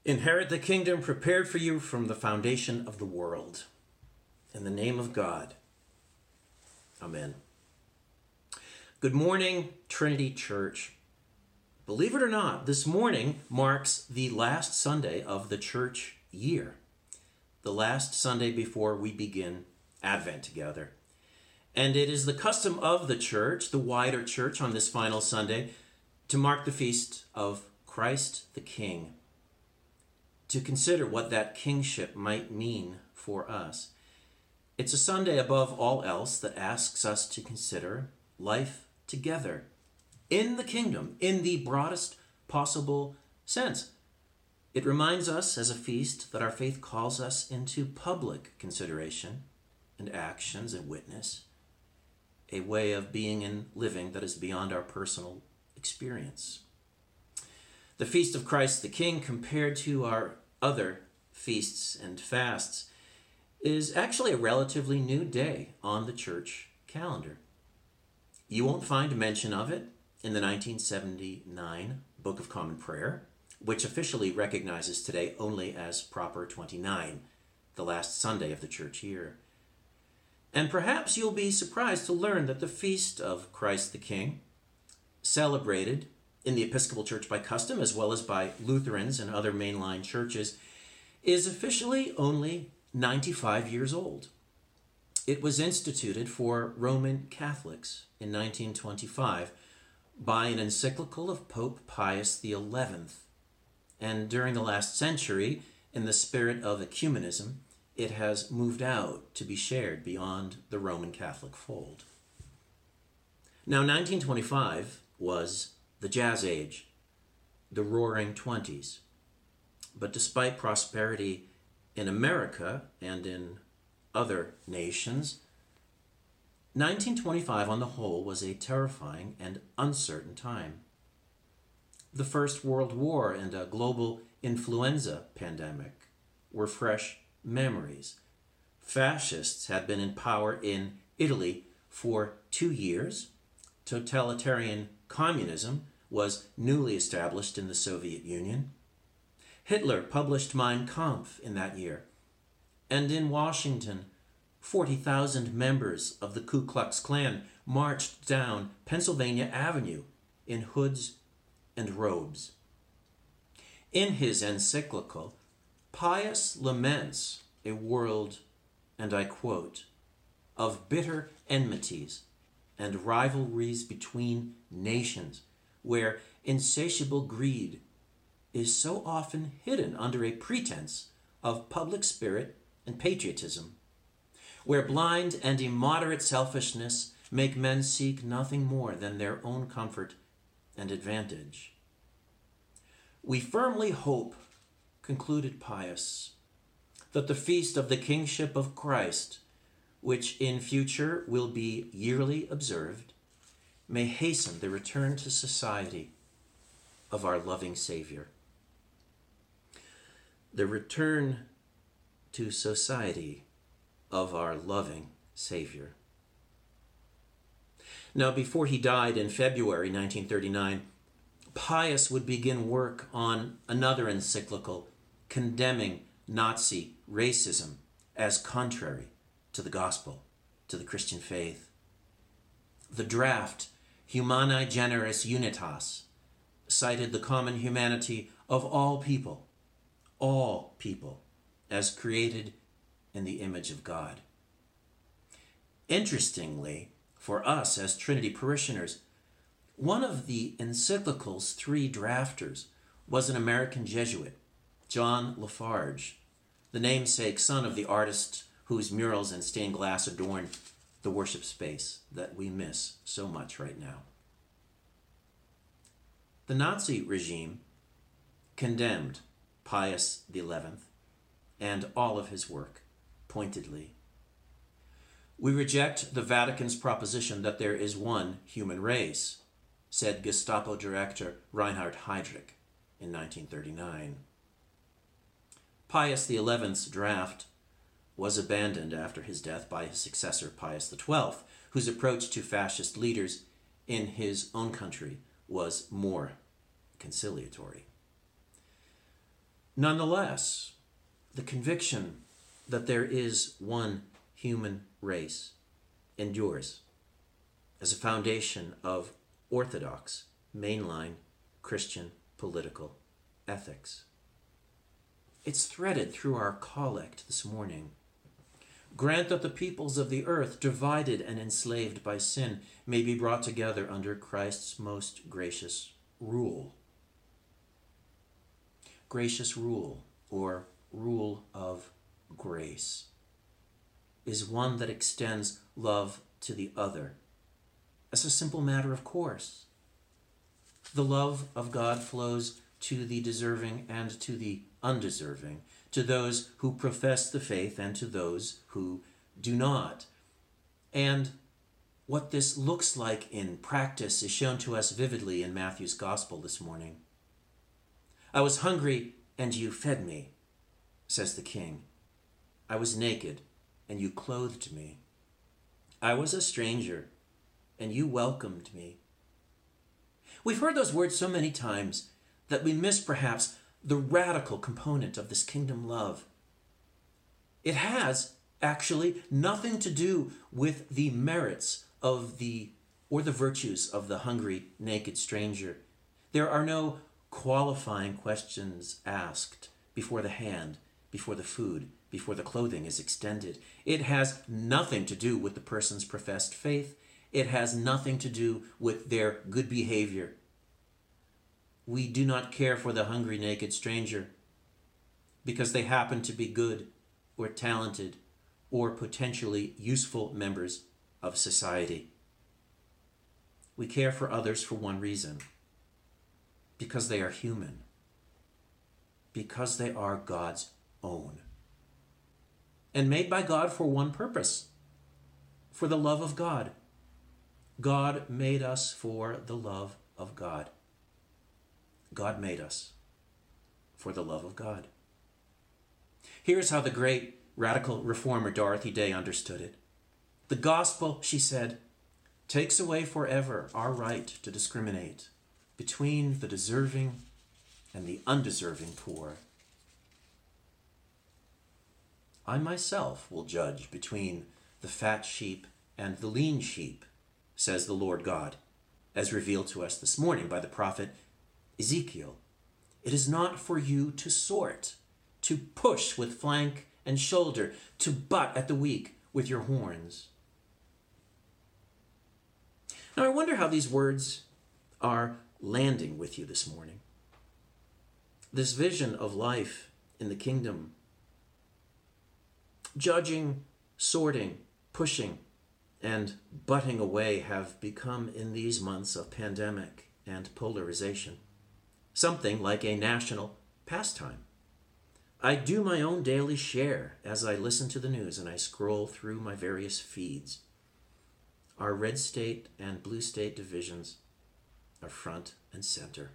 Inherit the kingdom prepared for you from the foundation of the world. In the name of God. Amen. Good morning, Trinity Church. Believe it or not, this morning marks the last Sunday of the church year, the last Sunday before we begin Advent together. And it is the custom of the church, the wider church, on this final Sunday to mark the feast of Christ the King, to consider what that kingship might mean for us. It's a Sunday above all else that asks us to consider life together in the kingdom, in the broadest possible sense. It reminds us as a feast that our faith calls us into public consideration and actions and witness, a way of being and living that is beyond our personal experience. The Feast of Christ the King, compared to our other feasts and fasts, is actually a relatively new day on the church calendar. You won't find mention of it in the 1979 Book of Common Prayer, which officially recognizes today only as Proper 29, the last Sunday of the church year. And perhaps you'll be surprised to learn that the Feast of Christ the King, celebrated in the Episcopal Church by custom, as well as by Lutherans and other mainline churches, is officially only 95 years old. It was instituted for Roman Catholics in 1925 by an encyclical of Pope Pius XI, and during the last century, in the spirit of ecumenism, it has moved out to be shared beyond the Roman Catholic fold. Now, 1925 was the Jazz Age, the Roaring Twenties. But despite prosperity in America and in other nations, 1925 on the whole was a terrifying and uncertain time. The First World War and a global influenza pandemic were fresh memories. Fascists had been in power in Italy for 2 years. Totalitarian communism was newly established in the Soviet Union. Hitler published Mein Kampf in that year. And in Washington, 40,000 members of the Ku Klux Klan marched down Pennsylvania Avenue in hoods and robes. In his encyclical, Pius laments a world, and I quote, of bitter enmities and rivalries between nations, where insatiable greed is so often hidden under a pretense of public spirit and patriotism, where blind and immoderate selfishness make men seek nothing more than their own comfort and advantage. We firmly hope, concluded Pius, that the feast of the kingship of Christ, which in future will be yearly observed, may hasten the return to society of our loving Savior. The return to society of our loving Savior. Now, before he died in February 1939, Pius would begin work on another encyclical condemning Nazi racism as contrary to the gospel, to the Christian faith. The draft Humanae Generis Unitas cited the common humanity of all people, as created in the image of God. Interestingly, for us as Trinity parishioners, one of the encyclical's 3 drafters was an American Jesuit, John Lafarge, the namesake son of the artist whose murals and stained glass adorn the worship space that we miss so much right now. The Nazi regime condemned Pius XI and all of his work pointedly. We reject the Vatican's proposition that there is one human race, said Gestapo director Reinhard Heydrich in 1939. Pius XI's draft was abandoned after his death by his successor Pius XII, whose approach to fascist leaders in his own country was more conciliatory. Nonetheless, the conviction that there is one human race endures as a foundation of orthodox, mainline Christian political ethics. It's threaded through our collect this morning. Grant that the peoples of the earth, divided and enslaved by sin, may be brought together under Christ's most gracious rule. Gracious rule, or rule of grace, is one that extends love to the other as a simple matter of course. The love of God flows to the deserving and to the undeserving, to those who profess the faith and to those who do not. And what this looks like in practice is shown to us vividly in Matthew's Gospel this morning. I was hungry and you fed me, says the King. I was naked and you clothed me. I was a stranger and you welcomed me. We've heard those words so many times that we miss perhaps the radical component of this kingdom love. It has actually nothing to do with the merits of the virtues of the hungry, naked stranger. There are no qualifying questions asked before the hand, before the food, before the clothing is extended. It has nothing to do with the person's professed faith. It has nothing to do with their good behavior. We do not care for the hungry, naked stranger because they happen to be good or talented or potentially useful members of society. We care for others for one reason: because they are human, because they are God's own, and made by God for one purpose: for the love of God. God made us for the love of God. God made us for the love of God. Here's how the great radical reformer Dorothy Day understood it. The gospel, she said, takes away forever our right to discriminate between the deserving and the undeserving poor. I myself will judge between the fat sheep and the lean sheep, says the Lord God, as revealed to us this morning by the prophet Ezekiel. It is not for you to sort, to push with flank and shoulder, to butt at the weak with your horns. Now I wonder how these words are landing with you this morning. This vision of life in the kingdom. Judging, sorting, pushing, and butting away have become, in these months of pandemic and polarization, something like a national pastime. I do my own daily share as I listen to the news and I scroll through my various feeds. Our red state and blue state divisions are front and center.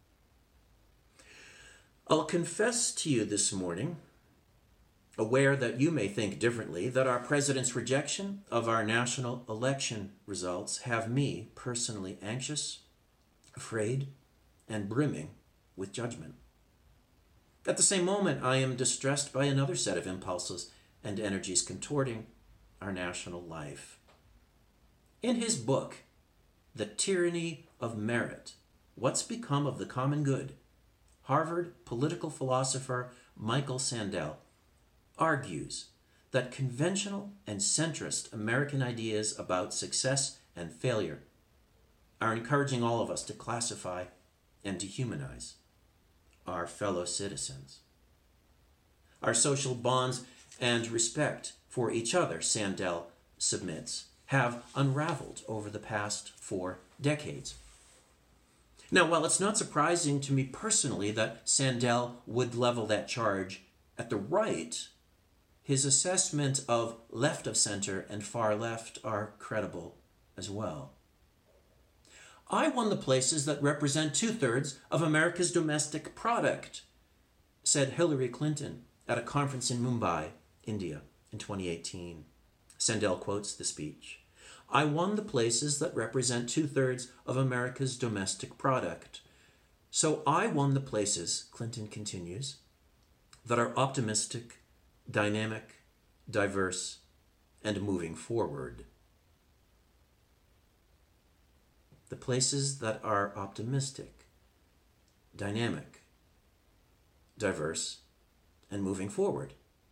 I'll confess to you this morning, aware that you may think differently, that our president's rejection of our national election results have me personally anxious, afraid, and brimming with judgment. At the same moment, I am distressed by another set of impulses and energies contorting our national life. In his book, The Tyranny of Merit, What's Become of the Common Good, Harvard political philosopher Michael Sandel argues that conventional and centrist American ideas about success and failure are encouraging all of us to classify and dehumanize our fellow citizens. Our social bonds and respect for each other, Sandel submits, have unraveled over the past 4 decades. Now, while it's not surprising to me personally that Sandel would level that charge at the right, his assessment of left of center and far left are credible as well. I won the places that represent 2/3 of America's domestic product, said Hillary Clinton at a conference in Mumbai, India, in 2018. Sandel quotes the speech. I won the places that represent 2/3 of America's domestic product. So I won the places, Clinton continues, that are optimistic, dynamic, diverse, and moving forward. The places that are optimistic, dynamic, diverse, and moving forward.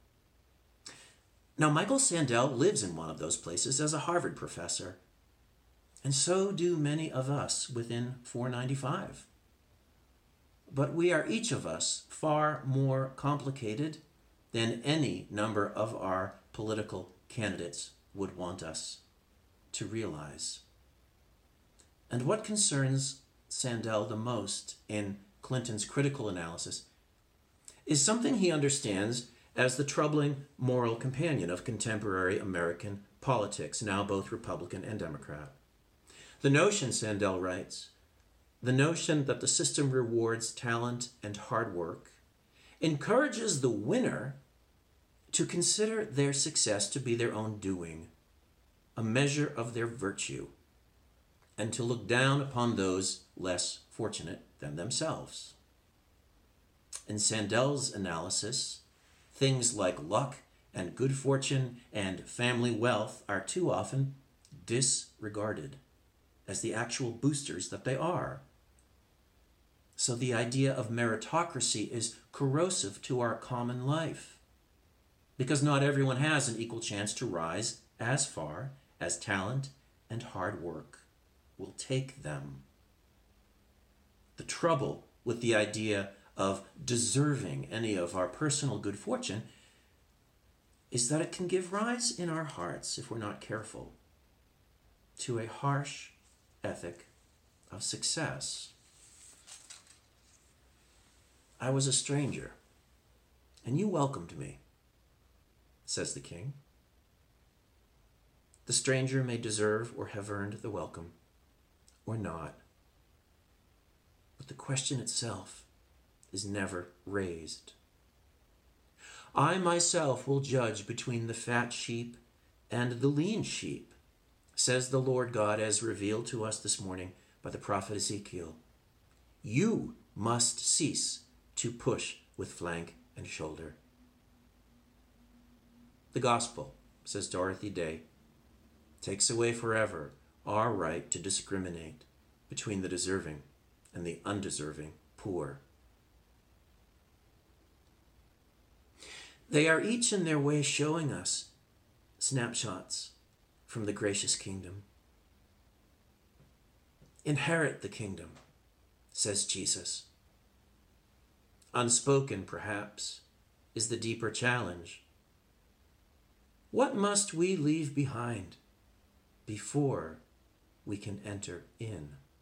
Now, Michael Sandel lives in one of those places as a Harvard professor, and so do many of us within 495. But we are each of us far more complicated than any number of our political candidates would want us to realize. And what concerns Sandel the most in Clinton's critical analysis is something he understands as the troubling moral companion of contemporary American politics, now both Republican and Democrat. The notion, Sandel writes, the notion that the system rewards talent and hard work encourages the winner to consider their success to be their own doing, a measure of their virtue, and to look down upon those less fortunate than themselves. In Sandel's analysis, things like luck and good fortune and family wealth are too often disregarded as the actual boosters that they are. So the idea of meritocracy is corrosive to our common life, because not everyone has an equal chance to rise as far as talent and hard work will take them. The trouble with the idea of deserving any of our personal good fortune is that it can give rise in our hearts, if we're not careful, to a harsh ethic of success. I was a stranger, and you welcomed me, says the king. The stranger may deserve or have earned the welcome, or not. But the question itself is never raised. I myself will judge between the fat sheep and the lean sheep, says the Lord God, as revealed to us this morning by the prophet Ezekiel. You must cease to push with flank and shoulder. The gospel, says Dorothy Day, takes away forever our right to discriminate between the deserving and the undeserving poor. They are each in their way showing us snapshots from the gracious kingdom. Inherit the kingdom, says Jesus. Unspoken, perhaps, is the deeper challenge. What must we leave behind before we can enter in?